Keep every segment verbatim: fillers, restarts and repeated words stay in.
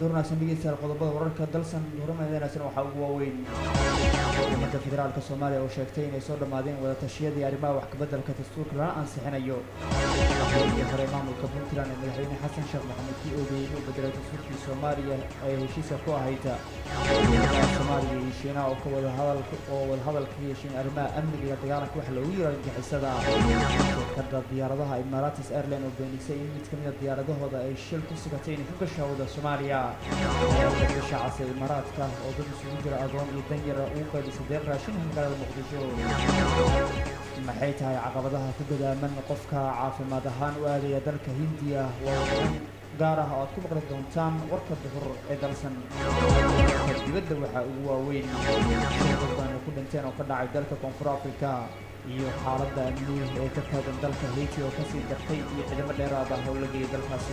دورنا سندية القضبة ورركة دلسن دورنا هذين سنة وحقوا وين مدة فدرال كصوماليا وشاكتين يصور مادين ولا تشييد يارما وحك بدل كتستور لا أنصحنا يو يخرج إمام الكبون تران الملحين حسن شيخ محمد كي أودي وبدل تستور في صوماليا شيء سقوا هيتا صوماليا شينا وكول هذا والهذا الكريشين أرماء أمن إلى ديارك وحلوية الجحسدا كذا ديارها إمارات إيرلاين وبنيسي متكمل ديارها هذا الشيء كسكتين فوق الشهود الصومالية الشعب الإمارات كه وضد سجل أظن يتنجر أوقات صديق راشين هم قالوا مقدسو محيتها عقبتها فقدا من قفك عاف ما دهان والي درك هندية وقارها أتكب قرد دونتان وركب ظهر إدرسن يبدو وحا وين شغلان يكون انتين وقد عيد درك كونفور أفريكا iyo xaaladda amni ee ka taagan dalka Haiti oo ka sii dartay iyo ciidamo dheeraad ah oo la geeyay dalkaasi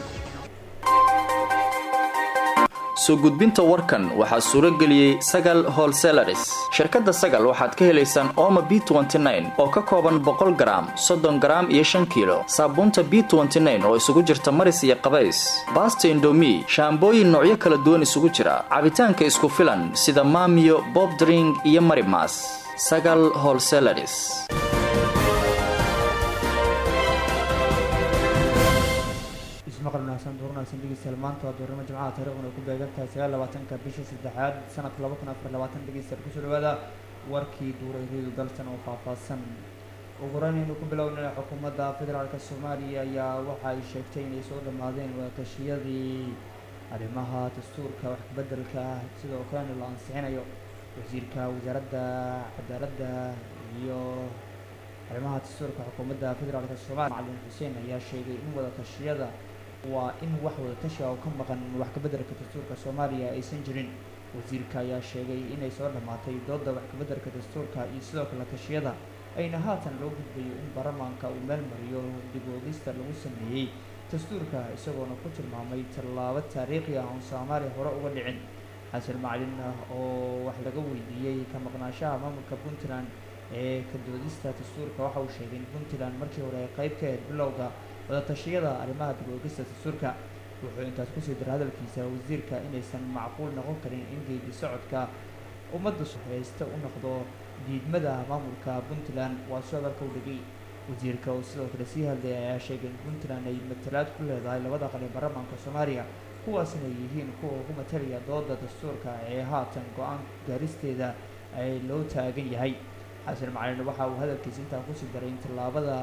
soo gudbinta warkan waxa suuro galiyay Sagal Wholesalers shirkadda Sagal waxaad ka helaysaan Omo B twenty nine oo ka kooban boqol gram soddon gram iyo shan kiilo saabuunta B twenty nine oo isugu jirta maris iyo qabays basta indomie shaambooyin noocyo kala duwan isugu jira cabitaanka isku filan sida Mamiyo Bob Drink iyo Marimas Sagal Wholesalers مقرنا سندورنا سندقي سلمان تودورنا جماعة تاريخنا كل بيجتها سجال لواتن كبيش سدحاد سنة لبكنا أفر لواتن دقي سركوش الوضع وركي دور يريد دلتنا وفافاسن وقراني نكون بلون حكومة فدرال الصومالية يا وحي شيفتين يسود الماضين وتشييدي علمها دستور كوحك بدل كسيدو كان الأنصحين يو وزير كوزارة عدالة يو علمها دستور كحكومة فدرال الصومال معلم حسين يا شيء إن ولا تشييده وإن واحد تشاء وكم بقى واحد بدر كدستور كصوماليا أي سنجرين وزير كايا شيء إن يسوع لما تيجي واحد بدر كدستور كيسلوك لتشييده أي نهاية لو بدي إن برمان كأمل مريو دبوغيست لو سميه دستور كيسوع نقطة المعمية تلاوة تاريخية عن صوماليا هراء ولعن حسب معلنا أو واحد قوي دي كم قناشة أمام كبنتران كدبوغيست دستور كواحد شيء بنتران مركي وراء قيب كبلوغا وده تشييده arrimaha dibogista dastuurka wuxuu intaas ku sii diray hadalkiisa wasiirka inaysan macquul noqon karin in geedi socodka ummadda Soomaaliyeed uu noqdo diidmada maamulka Puntland waa soo dalka u dhigay wasiirka oo sidoo kale sii hadlay ayaa sheegay in Puntland ay matalaad ku leedahay labada qali baarlamaanka Soomaaliya kuwaasna yihiin kuwa ugu matalaya dooda dastuurka ee haatan go'aan gaaristeeda ay loo taagan yahay xasan macalin waxa uu hadalkiisa intaa ku sii daray in talaabada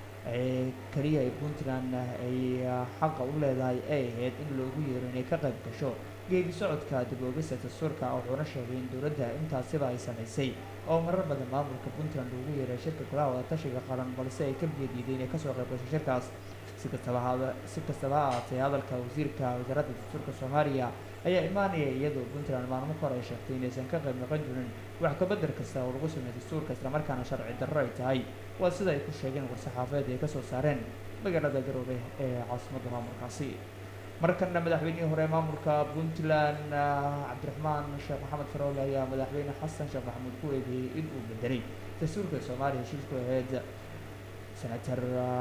kaliya ay Puntland ay xaq u leedahay ay ahayd in loogu yeero inay ka qayb gasho geedi socodka dibogista dastuurka oo xorna sheegay in dowladda intaasiba ay sameysay oo marar badan maamulka Puntland loogu yeeray shirka golaha wada tashiga qaran balse ay ka biyadiideen inay ka soo qayb gasho shirkaas si kastaba hada si kastaba ahaatee hadalka wasiirka wasaaradda dastuurka Soomaaliya ayaa imaanaya iyadoo Puntland maalmo hore ay sheegtay inaysan ka qayb noqon doonin wax ka bedel kasta oo lagu sameeyo dastuurka isla markaana sharci darro ay tahay waa sida ay ku sheegeen war-saxaafadeed ay ka soo saareen magaalada Garowe ee caasimadda maamulkaasi markana madaxweynihii hore maamulka Puntland Cabdiraxmaan Sheekh Maxamed Faroole ayaa madaxweyne Xasan Sheekh Maxamuud ku eedeeyay in uu bedelay dastuurka Soomaaliya heshiisku ahayd senator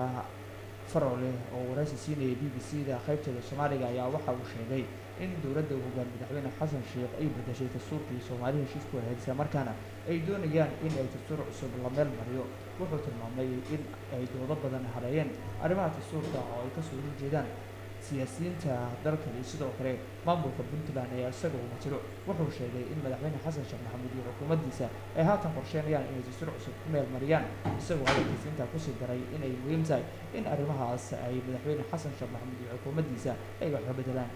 Faroole oo waraysi siinayay B B C da qaybteeda Soomaaliga ayaa waxa uu sheegay in dowladda uu hogaamiyo madaxweyne Xasan Sheekh ay bedeshay dastuurkii Soomaaliya heshiisku ahayd isla markaana ay doonayaan in ay dastuur cusub la meel mariyo wuxuu tilmaamay in ay doodo badan hareeyeen arrimaha dastuurka oo ay ka soo horjeedaan siyaasiyiinta dalka iyo sidoo kale maamulka Puntland ee isaga uu matalo wuxuu sheegay in madaxweyne Xasan Sheekh Maxamuud iyo xukuumaddiisa ay haatan qorsheynayaan inay dastuur cusub ku meel mariyaan isagoo hadalkiisa intaa ku sii daray inay muhiim tahay in arrimahaas ay madaxweyne Xasan Sheekh Maxamuud iyo xukuumaddiisa ay wax ka bedelaan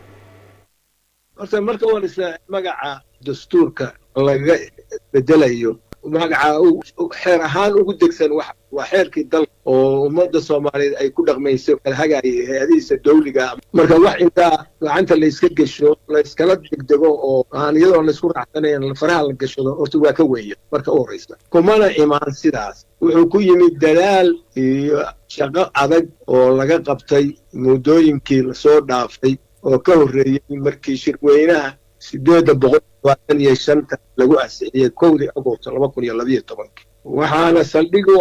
horta marka uu isla magaca dastuurka laga bedelayo magaca xeer ahaan ugu degsan wax waa xeerkii dalka oo ummadda Soomaaliyeed ay ku dhaqmayso hagaay hay'adihiisa dawliga marka wax inta gacanta la iska gasho la iskala degdego oo aan iyadoo la isku raaxsanayn faraha la gashado horta waa ka weeyo marka u horeysa kumana imaan sidaas wuxuu ku yimid dadaal iyo shaqo adag oo laga qabtay muddooyinkii la soo dhaafay oo ka horreeyay markii shirweynaha sideed boqol labaatan iyo shan lagu asixiyay kowdii Agoosto laba kun iyo laba iyo toban waxaana saldhig u ah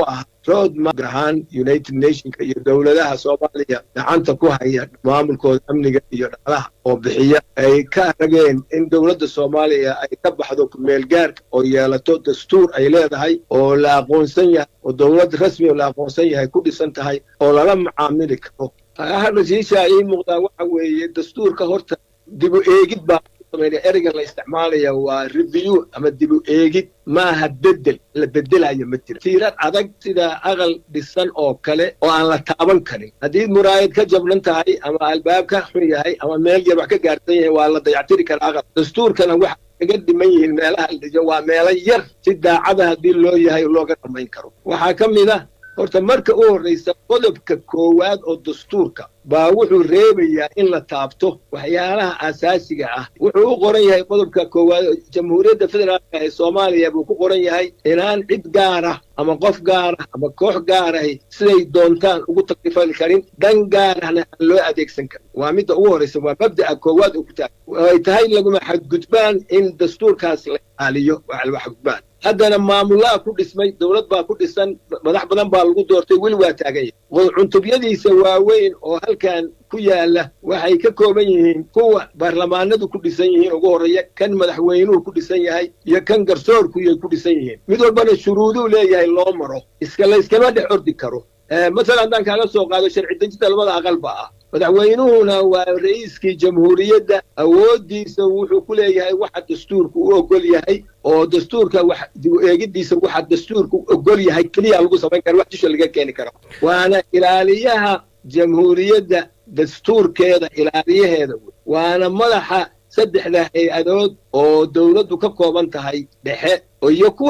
road map ahaan United Nations iyo dawladaha Soomaaliya gacanta ku haya maamulkooda amniga iyo dhaqaalaha oo bixiya ay ka rageen in dawladda Soomaaliya ay ka baxdo ku meel gaarka oo yeelato dastuur ay leedahay oo la aqoonsan yahay oo dawlad rasmi oo la aqoonsan yahay ku dhisan tahay oo lala macaamili karo ahna siisa ay muuqda waxa weeye dastuurka horta dib u eegid baa ereyga la isticmaalaya waa review ama dib u eegid maaha bedel la bedelayo ma jiro tiirad adag sida aqal dhisan oo kale oo aan la taaban karin haddii muraayad ka jablan tahay ama albaab ka xun yahay ama meel yar wax ka gaarsan yahay waa la dayactiri karaa aqal dastuurkana waxa kaga dhiman yihiin meelaha dhijo waa meelo yar si daacada haddii loo yahay looga dhamayn karo waxaa ka mid ah horta marka u horreysa qodobka koowaad oo dastuurka baa wuxuu reebayaa in la taabto waxyaalaha asaasiga ah wuxuu u qoran yahay qodobka koowaad jamhuuriyadda federaalka ee Soomaaliya buu ku qoran yahay inaan cid gaar ah ama qof gaar ah ama koox gaar ah siday doontaan ugu taklifan karin dan gaar ahna loo adeegsan karo waa midda ugu horreysa waa mabda'a koowaad oo ku taagay ay tahay laguma xadgudbaan in dastuurkaas la ilaaliyo waa wax xadgudbaan haddana maamulaha ku dhismay dawlad baa ku dhisan madax badan baa lagu doortay weli waa taagan yahay cuntubyadiisa waaweyn oo halkan ku yaala waxay ka kooban yihiin kuwa baarlamaanadu ku dhisan yihiin ugu horeeya kan madaxweynuhu ku dhisan yahay iyo kan garsoorku ay ku dhisan yihiin mid walbana shuruuduu leeyahay loo maro iska la iskama dhex ordi karo مثلا haddaan kaaga soo qaado sharci dejinta labada aqal ba ah madaxweynuhuna waa ra'iiskii jamhuuriyadda awoodiisa wuxuu ku leeyahay waxa dastuurku u ogol yahay oo dastuurka wax dib eegidiisa waxa dastuurku u ogol yahay kaliya lagu sameyn karo wax jisho laga keeni karo waana ilaaliyaha jamhuuriyadda dastuurkeeda ilaaliyaheeda waana madaxa saddexda hay'adood oo dawladdu ka kooban tahay dhexe iyo kuwa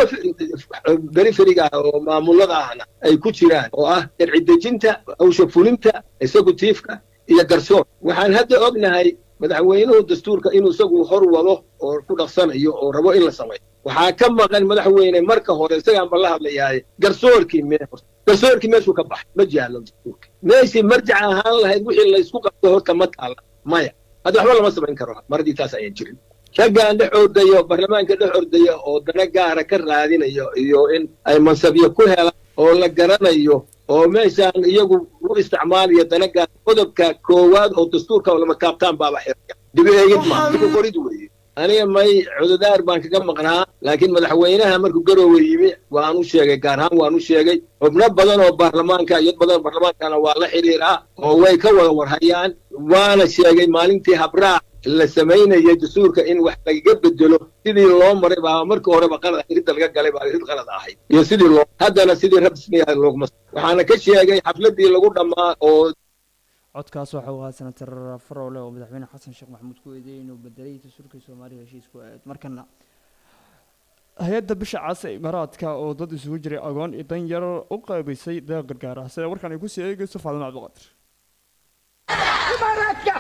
periferiga oo maamulada ahna ay ku jiraan oo ah sharci dejinta hawsha fulinta executive-ka iyo garsoor waxaan hadda ognahay madaxweynuhu dastuurka inuu isagu hor wado oo ku dhaqsanayo oo rabo in la sameeyo waxaa ka maqan madaxweyne marka hore isagaan ba la hadlayahay garsoorkii mee garsoorkii meeshuu ka baxay ma jaallo dastuurka meeshii marjac ahaan lahayd wixii la isku qabto horta ma taala maya هذا حوالي ما سمعين كروه مردي تاسع ينجرين شجع عند حود يو برلمان كده حود يو أو دنجا ركر هذين يو يو إن أي منصب يكوها أو لجرنا يو أو مثلا يجو استعمال يتنجا قدب ككواد أو دستور كولا مكابتان بابا حيرك دبي يجد ما دبي قريدوي أنا ما عددار بانك كم مقنعة لكن مدحوينها مركو قروا ويمي وانو شيء كارهان وانو شيء وبنبضن وبرلمان كا يبضن برلمان كان والله حريرة هو يكوى ورهيان وانا شيء مالنتي هبرا اللي سمينا يدسور كإن واحد يجبد له سيدي الله مريبا مركو مريبا قال يريد الجا قال يبغى يريد غلط أحي يا سيدي الله هذا أنا سيدي رب سني هذا اللوج مصر وحنا كشيء جاي حفلتي اللي قلنا ما أو codkaas waxa uu ahaa senator Farole oo madaxweyne xasan sheekh maxamuud ku eedeeyay inuu bedelay dastuurka Soomaaliya heshiisku aad markana hay'adda bisha cas ee Imaaraadka oo dad isugu jiray agoon iyo dan yar u qaybisay deeq gargaar ah sida warkan ay ku sii eegayso Faadumo Cabdiqaadir Imaaraadka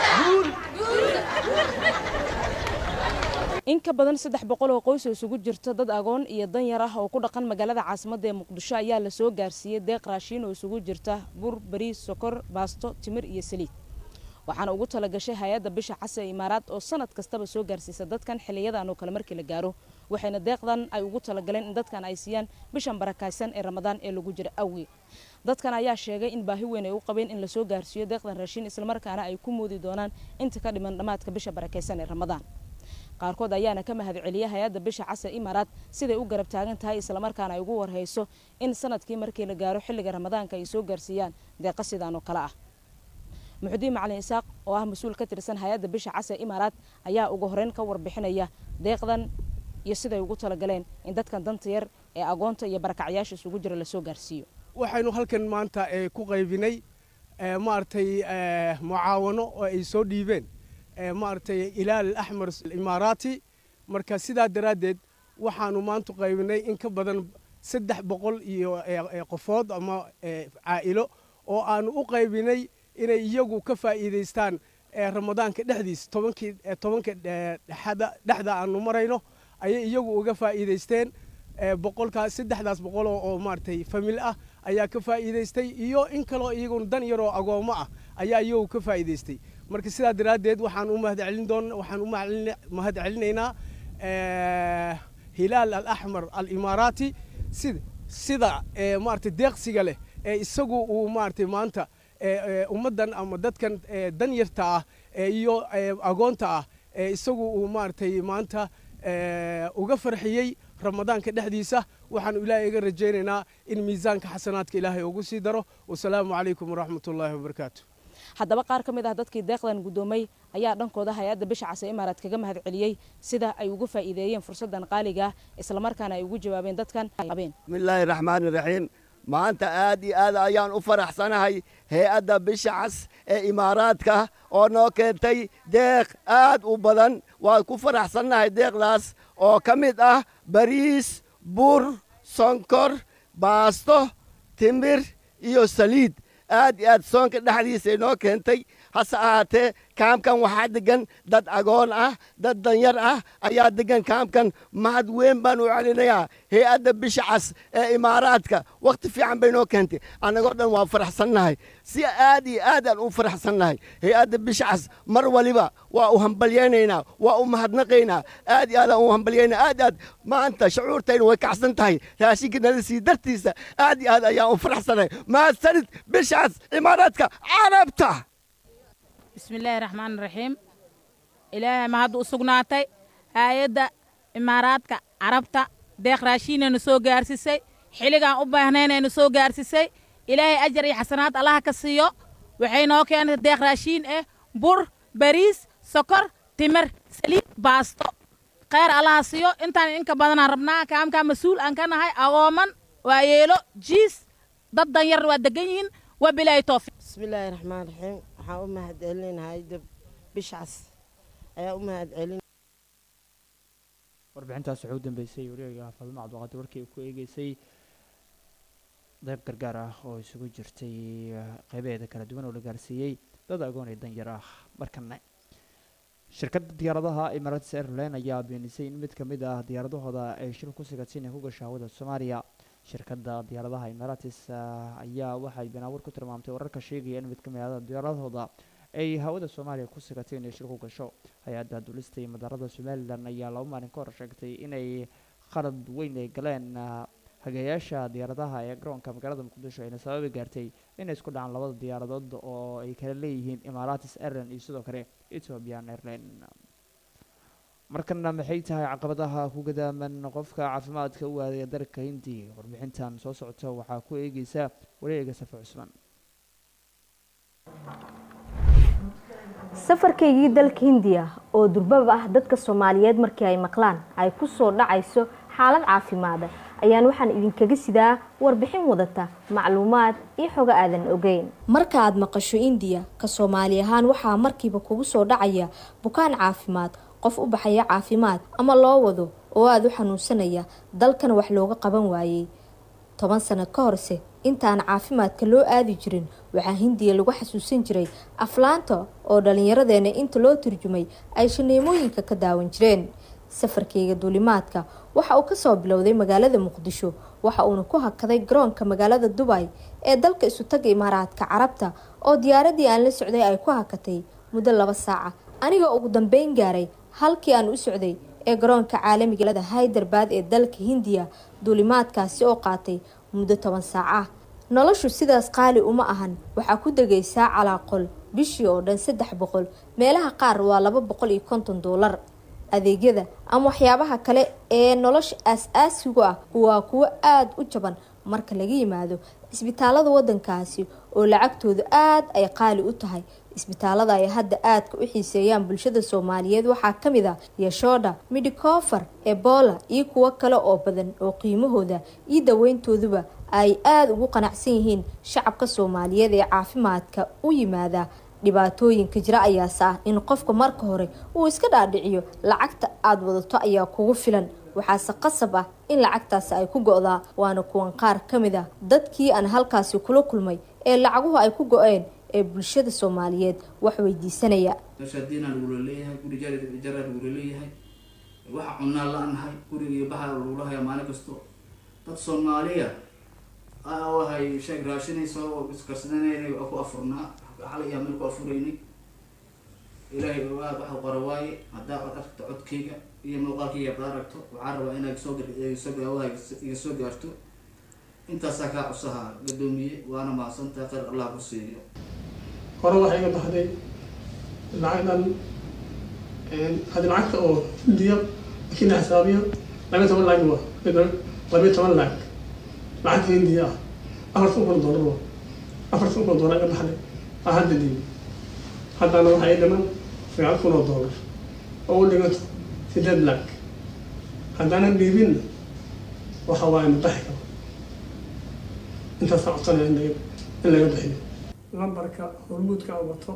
in ka badan saddex boqol oo qoys oo isugu jirta dad agoon iyo dan yar ah oo ku dhaqan magaalada caasimadda ee Muqdisho ayaa la soo gaarsiiyay deeq raashin oo isugu jirta bur, bariis, sokor, baasto, timir iyo saliid waxaana ugu tala gashay hay'adda bisha cas ee Imaaraad oo sanad kastaba soo gaarsiisa dadkan xiliyadan oo kale markii la gaaro waxayna deeqdan ay ugu tala galeen in dadkan ay siiyaan bishan barakaysan ee Ramadaan ee lagu jiro awgi dadkan ayaa sheegay in baahi weyn ay u qabeen in la soo gaarsiiyo deeqdan raashin isla markaana ay ku moodi doonaan inta ka dhiman dhamaadka bisha barakaysan ee Ramadaan qaarkood ayaana ka mahad celiyay hay'adda bisha cas ee Imaaraad siday u garab taagan tahay isla markaana ay ugu warhayso in sanadkii markii la gaaro xilliga Ramadaanka ay soo gaarsiiyaan deeq sidaan oo kala ah Muxdiin Macalin Isaaq oo ah mas'uul ka tirsan hay'adda bisha cas ee Imaaraad ayaa ugu horeyn ka warbixinaya deeqdan iyo siday ugu tala galeen in dadkan danta yar ee agoonta iyo barakacyaasha isugu jira la soo gaarsiiyo waxaynu halkan maanta ku qaybinay maartay mucaawano oo ay soo dhiibeen maartay ilaal ahmar imaaraati marka sidaa daraadeed waxaanu maanta qaybinay in ka badan saddex boqol iyo qofood ama caa'ilo oo aanu u qaybinay inay iyagu ka faa'iideystaan ramadaanka dhexdiisa tobankii tobanka dhexda dhexda aanu marayno ayay iyagu uga faa'iideysteen boqolkaas saddexdaas boqol oo maartay family ah ayaa ka faa'iideystay iyo in kale oo iyagu dan yar oo agoomo ah ayaa iyagu ka faa'iideystay marka sidaa daraadeed waxaan u mahad celin doon waxaan u mahad celinaynaa hilaal al ahmar al imaaraati sida sida maaragtay deeqsiga leh ee isagu uu maaragtay maanta ummaddan ama dadkan danyarta ah iyo agoonta ah ee isagu uu maaragtay maanta uga farxiyey ramadaanka dhexdiisa waxaanu ilaahay iga rajaynaynaa in miisaanka xasanaadka ilaahay ugu sii daro wasalaamu calaykum waraxmatullaahi wabarakaatu haddaba qaar ka mid ah dadkii deeqdan guddoomay ayaa dhankooda hay-adda bisha cas ee imaaraad kaga mahad celiyey sida ay ugu faa'iideeyeen fursaddan qaaliga ah islamarkaana ay ugu jawaabeen dadkan qabeen bismillaahi raxmaani raxiim maanta aad iyo aad ayaan u faraxsanahay hay-adda bisha cas ee imaaraadka oo noo keentay deeq aad u badan waan ku faraxsannahay deeqdaas oo ka mid ah bariis bur sonkor baasto timir iyo saliid aad iyo aad soonka dhexdiisa inoo keentay hase ahaatee kaamkan waxaa degan dad agoon ah dad danyar ah ayaa degan kaamkan mahad weyn baan u celinayaa hay-adda bisha cas ee imaaraadka wakhti fiican bay noo keentay annagoo dhan waa faraxsannahay si aad iyo aad aan u faraxsannahay hay-adda bisha cas mar waliba waa u hambalyaynaynaa waa u mahadnaqaynaa aad iyo aad aan u hambalyaynaa aad aad maanta shucuurtayna way kacsan tahay raashinka nala sii dartiisa aad iyo aad ayaan u faraxsanahay mahadsanid bisha cas imaaraadka carabta بسم الله الرحمن الرحيم إلهي ما هذا أسقناتي هايدا إماراتك عربتا ديق راشين نسو جارسيسي حلقان أبا هنين نسو جارسيسي إلهي أجري حسنات الله كسيو وحينو كان ديق راشين إيه بور بريس سكر تمر سليم باستو خير الله سيو انتان انك بدنا ربنا كام كام مسؤول ان كان هاي أغومن ويلو جيس ضد ير ودقين وبلاي توفيق بسم الله الرحمن الرحيم waxaan u mahad celinahay dab bishcas ayaa u mahad celin warbixintaas wuxuu dambeysay wariyaga Fadlan Cabdi warkii ku eegaysay dayb gargaar ah oo isugu jirtay qaybaheeda kala duwan oo la gaarsiiyay dad agoon ee danyar ah markana shirkadda diyaaradaha Emirates Airlines ayaa beenisay in mid ka mid ah diyaaradahooda ay shil ku sigatay inay ku gasho hawada Soomaaliya shirkadda diyaaradaha Emirates ayaa waxay beenaawar ku tilmaamtay wararka sheegaya in mid ka mid ah diyaaradahooda ay hawada Soomaaliya ku sigatay inay shil ku gasho hay'adda duulista iyo madaarada Somaliland ayaa laba maalin ka hor sheegtay inay qalad weyn ay galeen hagayaasha diyaaradaha ee garoonka magaalada Muqdisho ayna sababi gaartay inay isku dhacaan labada diyaaradood oo ay kala leeyihiin Emirates Airlines iyo sidoo kale Ethiopian Airlines markana maxay tahay caqabadaha ku gadaaman qofka caafimaadka u aadaya dalka Hindiya warbixintan soo socota waxaa ku eegaysa wareegga Safa Cusman safarkaygii dalka Hindiya oo durbaba ah dadka Soomaaliyeed markii ay maqlaan ay ku soo dhacayso xaalad caafimaad ayaan waxaan idinkaga sidaa warbixin wadata macluumaad iyo xog aadan ogeyn marka aad maqasho Hindiya ka Soomaali ahaan waxa markiiba kugu soo dhacaya bukaan caafimaad qof u baxaya caafimaad ama loo wado oo aad u xanuunsanaya dalkan wax looga qaban waayay toban sano ka horse intaan caafimaadka loo aadi jirin waxa Hindiya lagu xasuusan jiray aflaanta oo dhalinyaradeena inta loo turjumay ay shineemooyinka ka daawan jireen safarkayga duulimaadka waxa uu ka soo bilowday magaalada Muqdisho waxa uu ku hakaday garoonka magaalada Dubai ee dalka isu tagay Imaaraadka Carabta oo diyaaradii aan la socday ay ku hakatay muddo laba saac aniga ugu dambeyn gaaray halkii aan u socday ee garoonka caalamiga ah Hyderabad ee dalka Hindiya duulimaadkaasi oo qaatay muddo toban saac ah noloshu sidaas qaali uma ahan waxa ku dagaysaa calaaqol bishii oo dhan saddex boqol meelaha qaar waa laba boqol iyo konton dollar adeegyada ama waxyaabaha kale ee nolosha aas-aasiga ah waa kuwa aad u jaban marka laga yimaado isbitaalada wadankaasi oo lacagtooda aad ay qaali u tahay isbitaalada ay hadda aadka u xiiseeyaan bulshada Soomaaliyeed waxaa kamid ah Yashoda, Midcover, Ebola iyo kuwa kale oo badan oo qiimahooda iyo daweyntooduba ay aad ugu qanacsan yihiin shacabka Soomaaliyeed ee caafimaadka u yimaada dhibaatooyinka jira ayaa saa in qofka marka hore uu iska dhaadhiciyo lacagta aad wadato ayaa kugu filan waxaase qasab ah in lacagtaasi ay ku go'daa waana kuwan qaar kamid ah dadkii aan halkaasi kula kulmay ee lacaguhu ay ku go'een ee bulshada Soomaaliyeed wax weydiisanaya shadiina lagu leeyahay guri jarar lagu leeyahay waxa cunna la'anahay guriga bahal lagu leeyahay maalin kasto dad Soomaaliya ah waxay sheeg raashinayso iskarsanayeen oo ku afurnaa hal iyo meel ku afurayni ilaahay waa waxa qaraway hadaa qadafta codkayga iyo muuqaalkayga baaragto waxa rabaa inaad soo soo gaaway iyo soo gaarto intaasaa kaa cusaha gadoomiye waana mahadsantahay khayr allah ku siiyo hore waxaa iga baxday lacagdan hadii lacagta oo hindiya markii la xisaabiyo labiyo toban laag waa labiyo toban laag lacagta hindiya ah afartan kun doolar waa afartan kun doolar iga baxday aa hadda dhiibi haddana waxaa ii dhiman sagaal kun oo doolar oo u dhiganto sideed laag haddaanan dhiibinna waxa waaye ma baxi karo intaasaan codsanaya in laga bixiyo lambarka hormuudka aan wato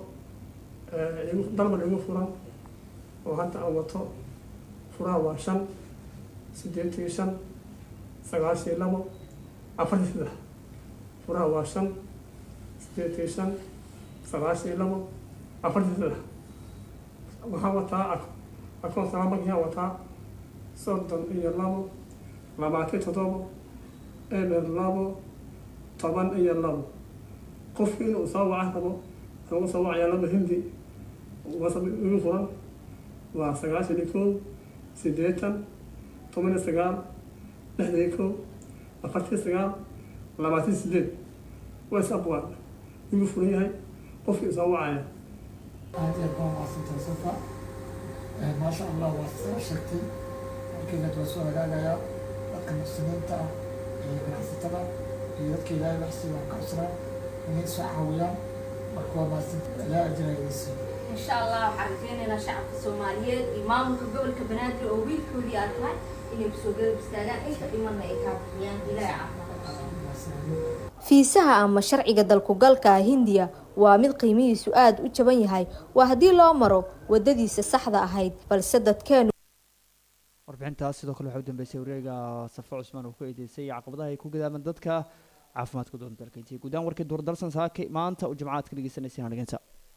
dalban igu furan oo hadda aan wato furaha waa shan sideetan iyo shan sagaashan iyo labo afartan saddex furaha waa shan sideetan iyo shan sagaashan iyo labo afartan saddex waxaan wataa akoon sagaal bankigaan wataa soddon iyo labo labaatan toddobo eber labo toban iyo labo qofki inuu soo waca rabo ugu soo wacaya laba hindi wasab igu furan waa sagaashan iyo kow sideetan toban iyo sagaal lixdan iyo kow afartan iyo sagaal labaatan sideed whatsapp waa igu furan yahay qofkii soo wacaya aad iyo baan waasantay safa maasha allah waa soo sheegtay markiigaad waa soo hagaagaya dadka muslimiinta ah iyo ganacsatada iyo dadka ilaahay waxsi waan ka cusraa inay soo caawiyaan marka waa maasanta ilaa ajirayaysa insha allah waxaan rajeynaynaa shacabka soomaaliyeed iyo maamulka gobolka banaadir oo wiilkoodii aad tahay inay kusoo garab istaagaan inta dhimanna ay kaa bixiyaan ilaahay caafimaad fiisaha ama sharciga dalkugalka hindiya waa mid qiimihiisu aad u jaban yahay waa haddii loo maro wadadiisa saxda ahayd balse dadkeenu warbixintaas sidoo kale waxaa u dambeysay wareega safo cusmaan oo ku eedeysay caqabadaha ay ku gadaaman dadka caafimaadka doonta dalka intii guudaan warkii duurdalsan saaka maanta uu jimcaad ka dhegeysanaysa dhegeysa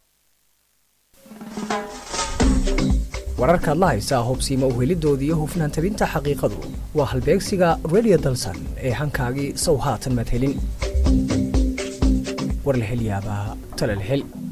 wararka la haysa hubsiimo u helidoodii iyo hufnaan tabinta xaqiiqadu waa halbeegsiga radio dalsan ee hankaagii sow haatan mad helin war la hel yaabaa tala la hel